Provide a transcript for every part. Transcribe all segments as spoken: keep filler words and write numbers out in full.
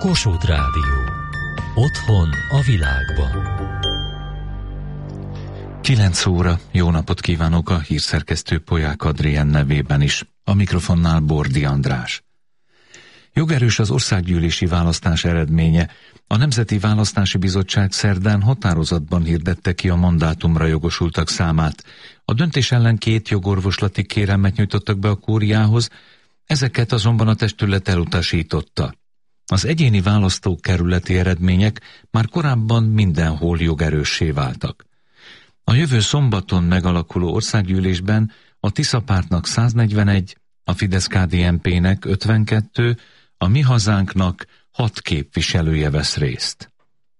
Kossuth Rádió. Otthon a világban. kilenc óra, jó napot kívánok a hírszerkesztő Polyák Adrien nevében is. A mikrofonnál Bordi András. Jogerős az országgyűlési választás eredménye. A Nemzeti Választási Bizottság szerdán határozatban hirdette ki a mandátumra jogosultak számát. A döntés ellen két jogorvoslati kérelmet nyújtottak be a kúriához, ezeket azonban a testület elutasította. Az egyéni választókerületi eredmények már korábban mindenhol jogerőssé váltak. A jövő szombaton megalakuló országgyűlésben a Tisza pártnak száznegyvenegy, a Fidesz-ká dé en pének ötvenkettő, a Mi Hazánknak hat képviselője vesz részt.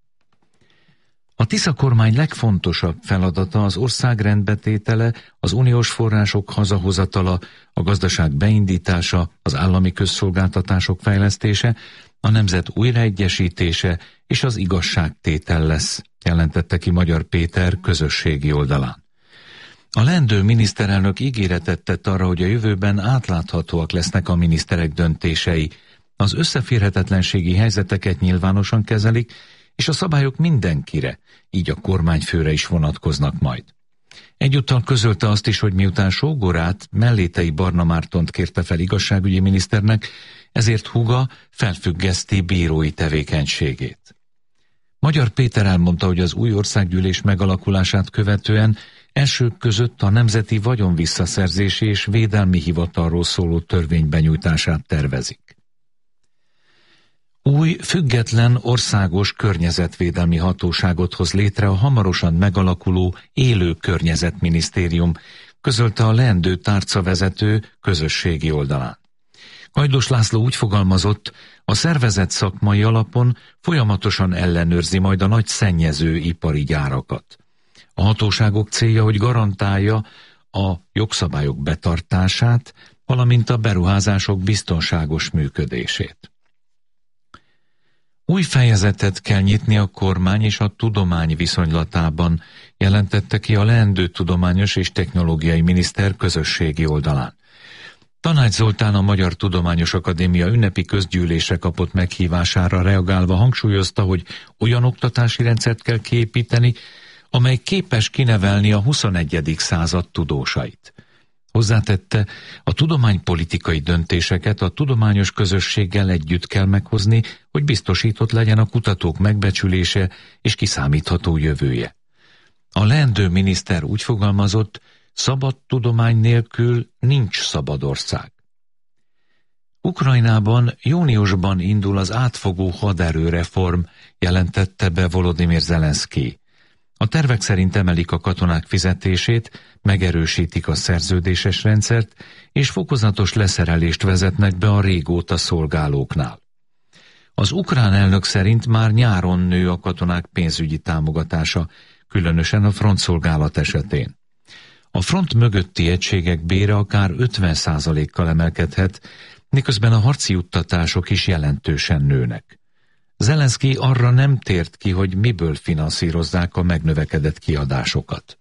A Tisza kormány legfontosabb feladata az ország rendbetétele, az uniós források hazahozatala, a gazdaság beindítása, az állami közszolgáltatások fejlesztése, a nemzet újraegyesítése és az igazságtétel lesz, jelentette ki Magyar Péter közösségi oldalán. A leendő miniszterelnök ígéretet tett arra, hogy a jövőben átláthatóak lesznek a miniszterek döntései, az összeférhetetlenségi helyzeteket nyilvánosan kezelik, és a szabályok mindenkire, így a kormányfőre is vonatkoznak majd. Egyúttal közölte azt is, hogy miután sógorát, Mellétei Barna Mártont kérte fel igazságügyi miniszternek, ezért húga felfüggeszti bírói tevékenységét. Magyar Péter elmondta, hogy az új országgyűlés megalakulását követően elsők között a Nemzeti Vagyonvisszaszerzési és Védelmi Hivatalról szóló törvény benyújtását tervezik. Új, független országos környezetvédelmi hatóságot hoz létre a hamarosan megalakuló Élő Környezetminisztérium, közölte a leendő tárcavezető közösségi oldalán. Kajdos László úgy fogalmazott, a szervezet szakmai alapon folyamatosan ellenőrzi majd a nagy szennyező ipari gyárakat. A hatóságok célja, hogy garantálja a jogszabályok betartását, valamint a beruházások biztonságos működését. Új fejezetet kell nyitni a kormány és a tudomány viszonylatában, jelentette ki a leendő tudományos és technológiai miniszter közösségi oldalán. Tanács Zoltán a Magyar Tudományos Akadémia ünnepi közgyűlése kapott meghívására reagálva hangsúlyozta, hogy olyan oktatási rendszert kell kiépíteni, amely képes kinevelni a huszonegyedik század tudósait. Hozzátette, a tudománypolitikai döntéseket a tudományos közösséggel együtt kell meghozni, hogy biztosított legyen a kutatók megbecsülése és kiszámítható jövője. A leendő miniszter úgy fogalmazott, szabad tudomány nélkül nincs szabad ország. Ukrajnában júniusban indul az átfogó haderőreform, jelentette be Volodymyr Zelenszkij. A tervek szerint emelik a katonák fizetését, megerősítik a szerződéses rendszert, és fokozatos leszerelést vezetnek be a régóta szolgálóknál. Az ukrán elnök szerint már nyáron nő a katonák pénzügyi támogatása, különösen a frontszolgálat esetén. A front mögötti egységek bére akár ötven százalékkal emelkedhet, miközben a harci juttatások is jelentősen nőnek. Zelenszkij arra nem tért ki, hogy miből finanszírozzák a megnövekedett kiadásokat.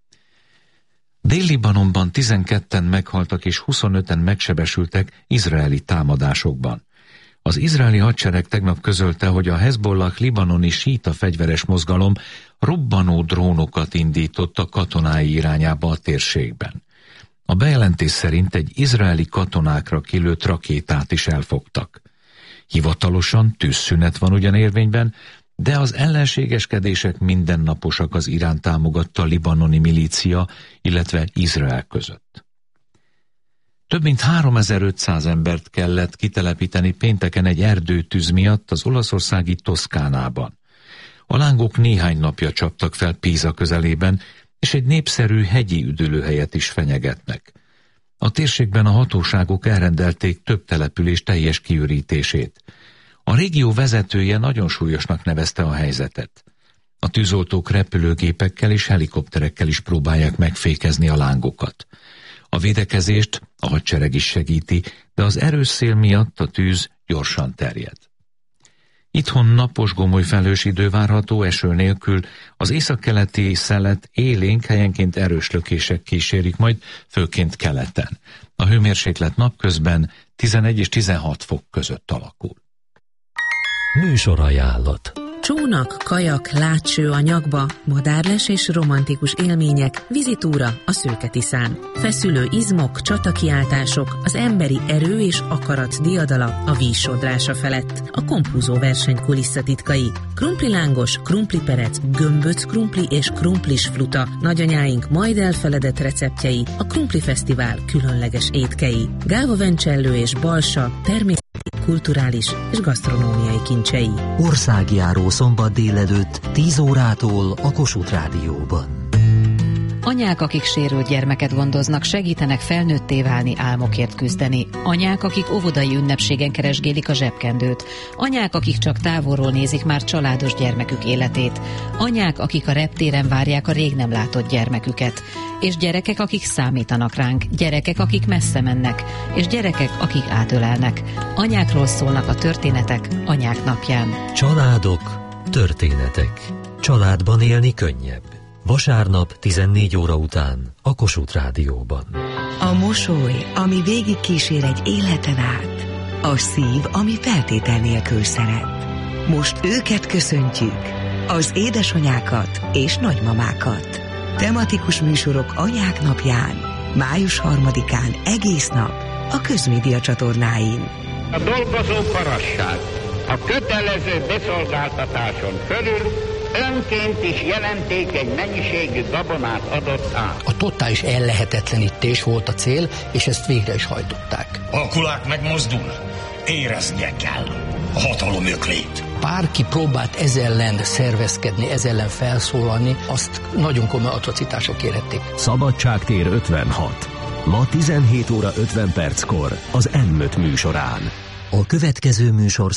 Dél-Libanonban tizenketten meghaltak és huszonöten megsebesültek izraeli támadásokban. Az izraeli hadsereg tegnap közölte, hogy a Hezbollah libanoni síta fegyveres mozgalom robbanó drónokat indított a katonái irányába a térségben. A bejelentés szerint egy izraeli katonákra kilőtt rakétát is elfogtak. Hivatalosan tűzszünet van ugyan érvényben, de az ellenségeskedések mindennaposak az Irán támogatta libanoni milícia, illetve Izrael között. Több mint háromezer-ötszáz embert kellett kitelepíteni pénteken egy erdőtűz miatt az olaszországi Toszkánában. A lángok néhány napja csaptak fel Pisa közelében, és egy népszerű hegyi üdülőhelyet is fenyegetnek. A térségben a hatóságok elrendelték több település teljes kiürítését. A régió vezetője nagyon súlyosnak nevezte a helyzetet. A tűzoltók repülőgépekkel és helikopterekkel is próbálják megfékezni a lángokat. A védekezést a hadsereg is segíti, de az erős szél miatt a tűz gyorsan terjed. Itthon napos gomoly felhős idő várható, eső nélkül, az északkeleti szelet élénk, helyenként erős lökések kísérik majd, főként keleten. A hőmérséklet napközben tizenegy és tizenhat fok között alakul. Műsorajánlat. Csónak, kajak, látső a nyakba, madárles és romantikus élmények, vizitúra a Szőke-Tiszán. Feszülő izmok, csatakiáltások, az emberi erő és akarat diadala a víz sodrása felett. A kompúzó verseny kulisszatitkai. Krumplilángos, krumpliperec, gömböc krumpli és krumplis fluta. Nagyanyáink majd elfeledett receptjei, a Krumpli Fesztivál különleges étkei. Gáva Vencsellő és Balsa, természeti, kulturális és gasztronómiai kincsei. Országjáró szombat délelőtt tíz órától a Kossuth Rádióban. Anyák, akik sérült gyermeket gondoznak, segítenek felnőtté válni, álmokért küzdeni. Anyák, akik óvodai ünnepségen keresgélik a zsebkendőt. Anyák, akik csak távolról nézik már családos gyermekük életét. Anyák, akik a reptéren várják a rég nem látott gyermeküket. És gyerekek, akik számítanak ránk. Gyerekek, akik messze mennek. És gyerekek, akik átölelnek. Anyákról szólnak a történetek Anyák napján. Családok, történetek. Családban élni könnyebb. Vasárnap tizennégy óra után a Kossuth Rádióban. A mosoly, ami végig kísér egy életen át. A szív, ami feltétel nélkül szeret. Most őket köszöntjük, az édesanyákat és nagymamákat. Tematikus műsorok Anyák napján, május harmadikán egész nap a Közmédia csatornáin. A dolgozó parasság a kötelező beszolgáltatáson fölül önként is jelentékeny mennyiségű gabonát adott át. A totális ellehetetlenítés volt a cél, és ezt végre is hajtották. Ha a kulák megmozdul, éreznie kell a hatalom öklét. Bárki próbált ez ellen szervezkedni, ez ellen felszólalni, azt nagyon komoly atrocitások érhették. Szabadságtér ötvenhat. Ma tizenhét óra ötven perckor az M öt műsorán. A következő műsor